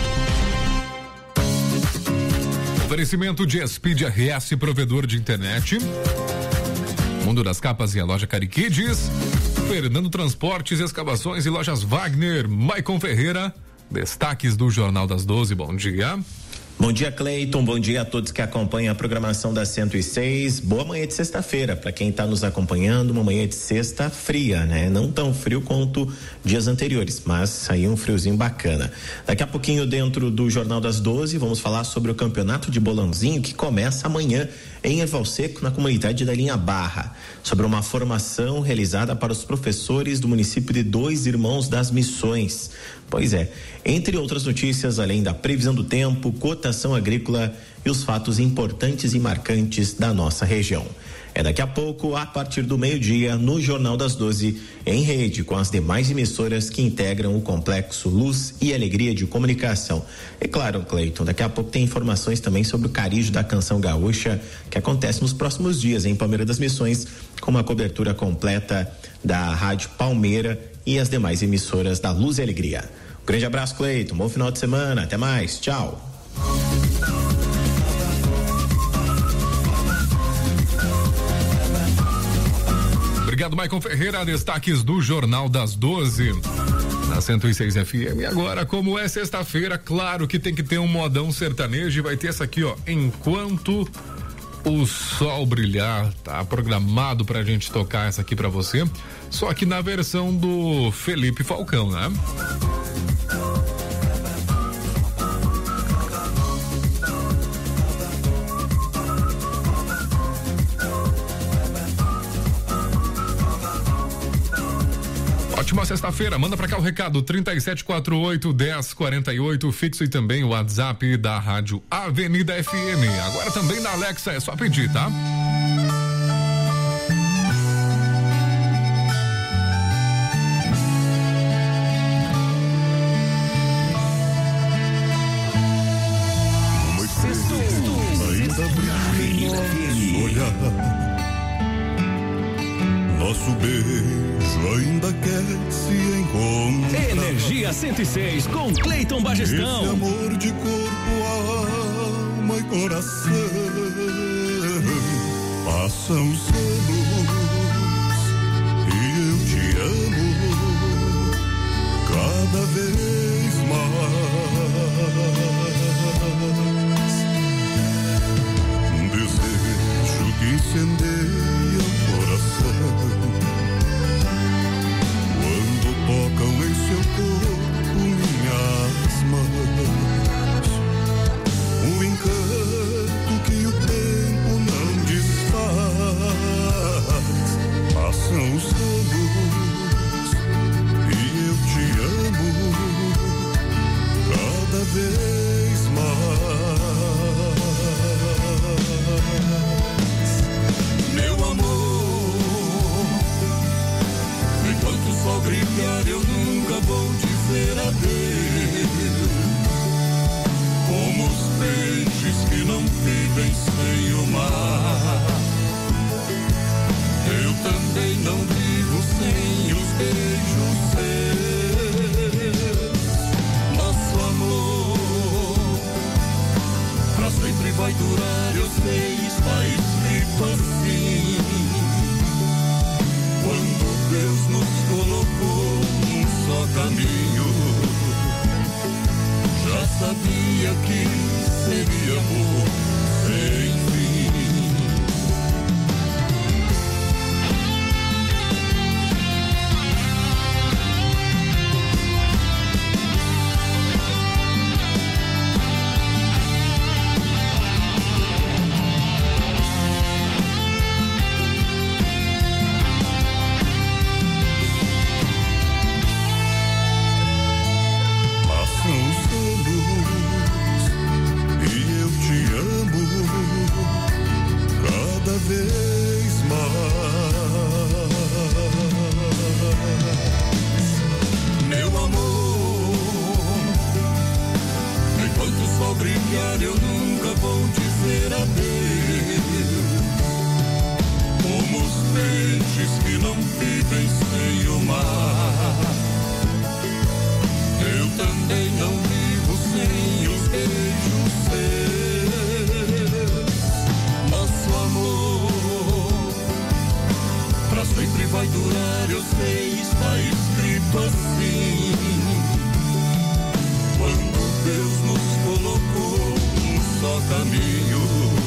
de Speed RS, provedor de internet. Mundo das Capas e a loja Cariquides. Fernando Transportes, Escavações e lojas Wagner. Maicon Ferreira. Destaques do Jornal das 12, bom dia. Bom dia, Cleiton. Bom dia a todos que acompanham a programação da 106. Boa manhã de sexta-feira. Para quem está nos acompanhando, uma manhã de sexta fria, né? Não tão frio quanto dias anteriores, mas aí um friozinho bacana. Daqui a pouquinho, dentro do Jornal das 12, vamos falar sobre o campeonato de bolãozinho que começa amanhã em Erval Seco, na comunidade da Linha Barra, sobre uma formação realizada para os professores do município de Dois Irmãos das Missões. Pois é, entre outras notícias, além da previsão do tempo, cotação agrícola e os fatos importantes e marcantes da nossa região. É daqui a pouco, a partir do meio-dia, no Jornal das 12, em rede com as demais emissoras que integram o complexo Luz e Alegria de Comunicação. E claro, Cleiton, daqui a pouco tem informações também sobre o Carijo da Canção Gaúcha, que acontece nos próximos dias em Palmeira das Missões, com uma cobertura completa da Rádio Palmeira e as demais emissoras da Luz e Alegria. Um grande abraço, Cleiton. Bom final de semana. Até mais. Tchau. Obrigado, Maicon Ferreira. Destaques do Jornal das 12 na 106 FM. E agora, como é sexta-feira, claro que tem que ter um modão sertanejo e vai ter essa aqui, ó. Enquanto o sol brilhar, tá programado pra gente tocar essa aqui pra você. Só que na versão do Felipe Falcão, né? Ótima sexta-feira, manda pra cá o recado 3748-1048, fixo e também o WhatsApp da Rádio Avenida FM. Agora também na Alexa, é só pedir, tá? Nosso beijo ainda quer se encontrar. Energia 106 com Cleiton Bagestão. Esse amor de corpo, alma e coração. Passam os anos e eu te amo cada vez mais. Um desejo que incendeia o coração. Tocam em seu corpo minhas mãos, um encanto que o tempo não desfaz. vão dizer adeus. Como os peixes que não vivem sem o mar, eu também não vivo sem os beijos seus. Nosso amor pra sempre vai durar, eu sei, está escrito assim. Quando Deus nos colocou num só caminho, já sabia que seria amor sem fim. Vez mais, meu amor, enquanto o sol brilhar eu nunca vou dizer adeus. Como os peixes que não vivem sem o mar, eu também não vivo sem os beijos seus. Nosso amor pra sempre vai durar, eu sei, está escrito assim. Quando Deus nos colocou num só caminho,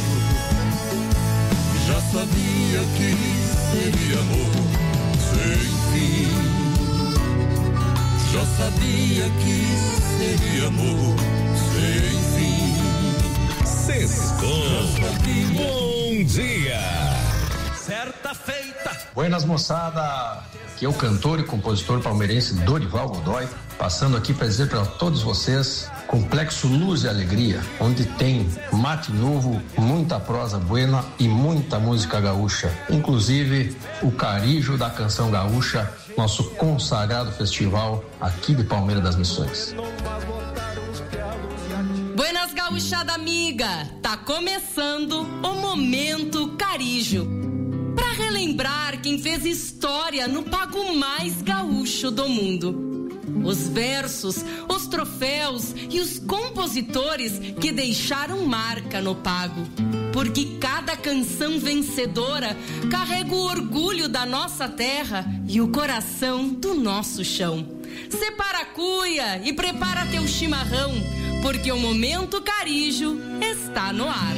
já sabia que seria amor sem fim. Já sabia que seria amor sem fim. Sextou. Bom dia. Certa feita. Buenas, moçada. Aqui é o cantor e compositor palmeirense Dorival Godoy, passando aqui para dizer para todos vocês, Complexo Luz e Alegria, onde tem mate novo, muita prosa buena e muita música gaúcha, inclusive o Carijo da Canção Gaúcha, nosso consagrado festival aqui de Palmeira das Missões. Buenas, gauchada amiga, tá começando o Momento Carijo, pra relembrar quem fez história no pago mais gaúcho do mundo. Os versos, os troféus e os compositores que deixaram marca no pago. Porque cada canção vencedora carrega o orgulho da nossa terra e o coração do nosso chão. Separa a cuia e prepara teu chimarrão, porque o Momento Carijo está no ar.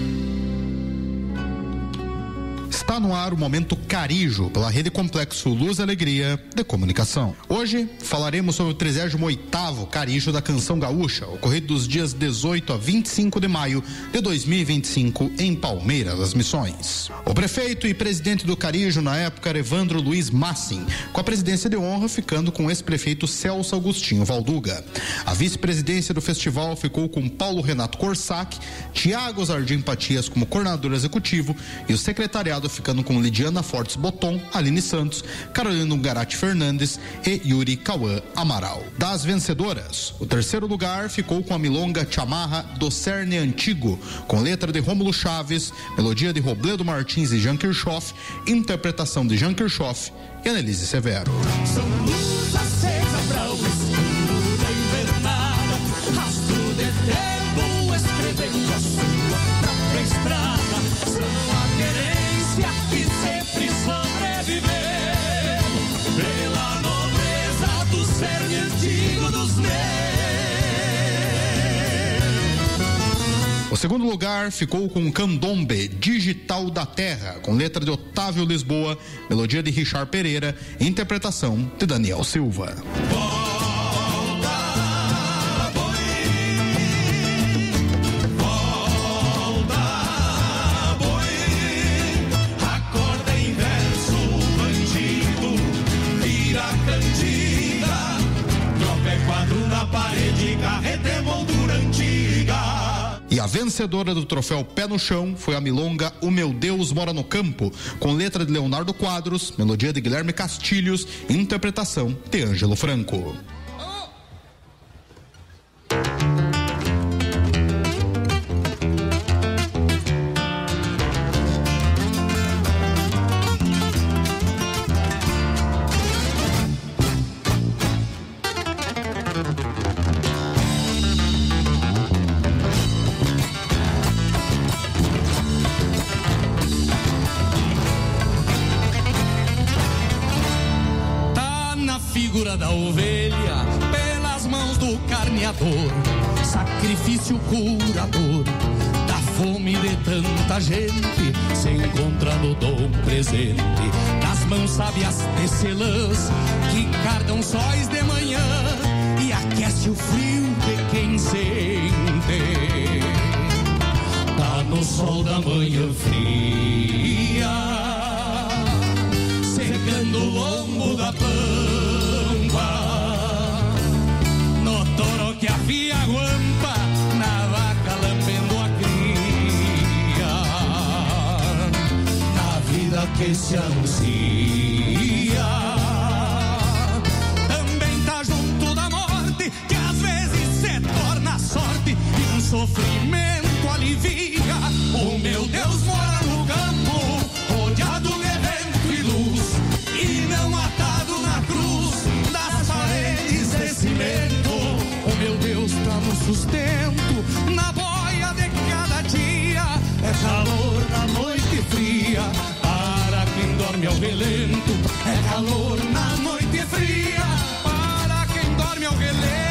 Está no ar o Momento Carijo, pela Rede Complexo Luz e Alegria de Comunicação. Hoje falaremos sobre o 38º Carijo da Canção Gaúcha, ocorrido dos dias 18 a 25 de maio de 2025 em Palmeira das Missões. O prefeito e presidente do Carijo na época era Evandro Luiz Massin, com a presidência de honra ficando com o ex-prefeito Celso Agostinho Valduga. A vice-presidência do festival ficou com Paulo Renato Corsac, Tiago Zardim Patias como coordenador executivo e o secretariado ficando com Lidiana Fortes Boton, Aline Santos, Carolina Garati Fernandes e Yuri Cauã Amaral. Das vencedoras, o terceiro lugar ficou com a milonga Chamarra do Cerne Antigo, com letra de Rômulo Chaves, melodia de Robledo Martins e Jean Kirchhoff, interpretação de Jean Kirchhoff e Annelise Severo. São luz acesa pra o escuro da invernada, rastro de tempo escrevendo a sua própria estrada. São a querência que sempre sobreviveu pela nobreza do cerne antigo dos meus. O segundo lugar ficou com Candombe, Digital da Terra, com letra de Otávio Lisboa, melodia de Richard Pereira, interpretação de Daniel Silva. vencedora do troféu Pé no Chão foi a milonga O Meu Deus Mora no Campo, com letra de Leonardo Quadros, melodia de Guilherme Castilhos e interpretação de Ângelo Franco. Figura da ovelha pelas mãos do carneador, sacrifício curador da fome de tanta gente, se encontra no dom presente das mãos sábias tecelãs que cardam sóis de manhã e aquece o frio de quem sente. Tá no sol da manhã fria, secando o lombo da pampa, no touro que afia a guampa, na vaca lambendo a cria, na vida que se anuncia, também tá junto da morte, que às vezes se torna sorte e um sofrimento alivia. O meu Deus mora no campo, rodeado de vento e luz, e não atado na cruz das paredes de cimento. O meu Deus tá no sustento, na boia de cada dia. É calor na noite fria, para quem dorme ao relento. É calor na noite fria, para quem dorme ao relento.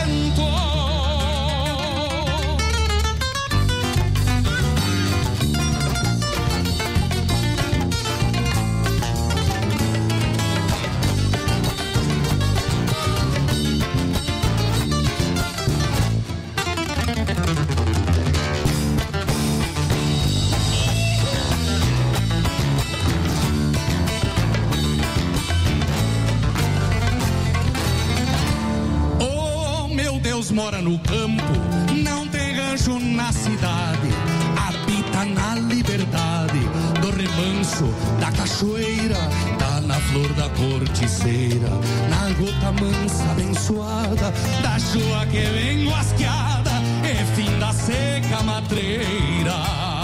Deus mora no campo, não tem rancho na cidade, habita na liberdade do remanso, da cachoeira, tá na flor da corticeira, na gota mansa abençoada, da chuva que vem guasqueada, e fim da seca matreira.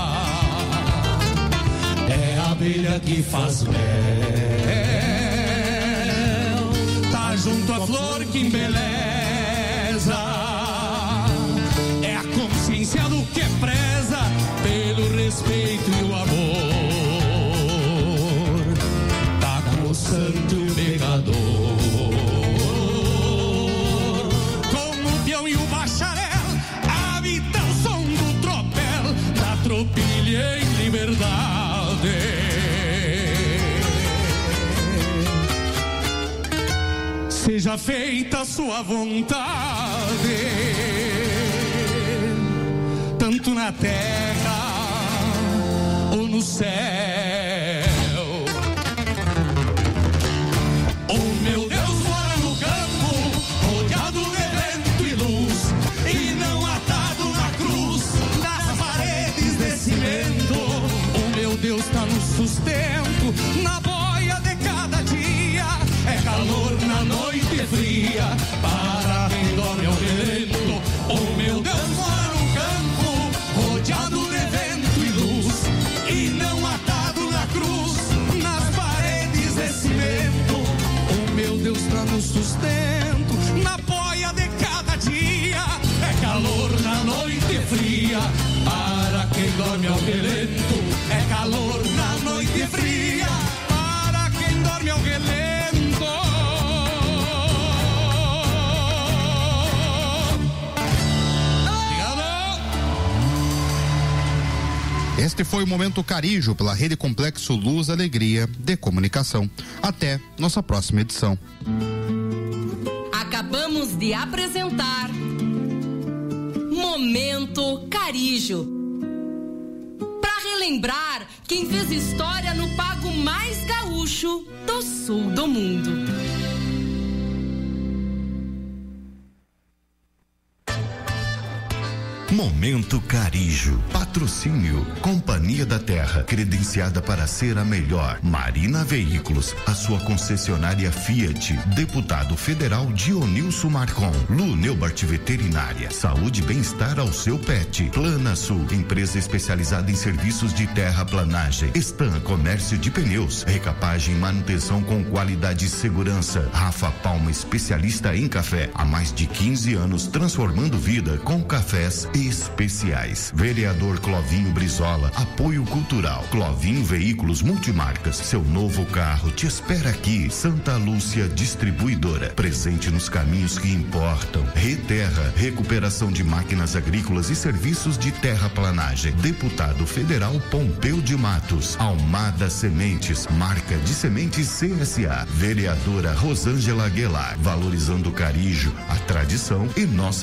É a abelha que faz mel, tá junto à flor que embeleza. É a consciência do que preza pelo respeito e o amor. Tá com o santo pecador, como o peão e o bacharel, habita o som do tropel, da tropilha em liberdade. Seja feita a sua vontade, tanto na terra ou no céu. O meu Deus mora no campo, rodeado de vento e luz, e não atado na cruz das paredes de cimento. O meu Deus tá no sustento, na boia de cada dia. É calor na noite fria, para quem dorme ao relento. O meu Deus mora no campo, rodeado de vento e luz, e não atado na cruz, nas paredes de cimento. O meu Deus tá no sustento, na boia de cada dia. É calor na noite fria, para quem dorme ao relento. É calor na noite fria, para quem dorme ao relento. Este foi o Momento Carijo pela Rede Complexo Luz Alegria de Comunicação. Até nossa próxima edição. Acabamos de apresentar Momento Carijo. Para relembrar quem fez história no pago mais gaúcho do sul do mundo. Momento Carijo. Patrocínio. Companhia da Terra. Credenciada para ser a melhor. Marina Veículos. A sua concessionária Fiat. Deputado Federal Dionilson Marcon. Lu Neubart Veterinária. Saúde e bem-estar ao seu pet. Plana Sul. Empresa especializada em serviços de terraplanagem. Stan Comércio de Pneus. Recapagem e manutenção com qualidade e segurança. Rafa Palma, especialista em café. Há mais de 15 anos transformando vida com cafés especiais. Vereador Clovinho Brizola. Apoio cultural. Clovinho Veículos Multimarcas. Seu novo carro te espera aqui. Santa Lúcia Distribuidora. Presente nos caminhos que importam. Reterra. Recuperação de máquinas agrícolas e serviços de terraplanagem. Deputado Federal Pompeu de Matos. Almada Sementes. Marca de sementes CSA. Vereadora Rosângela Aguilar. Valorizando o Carijo, a tradição e nossa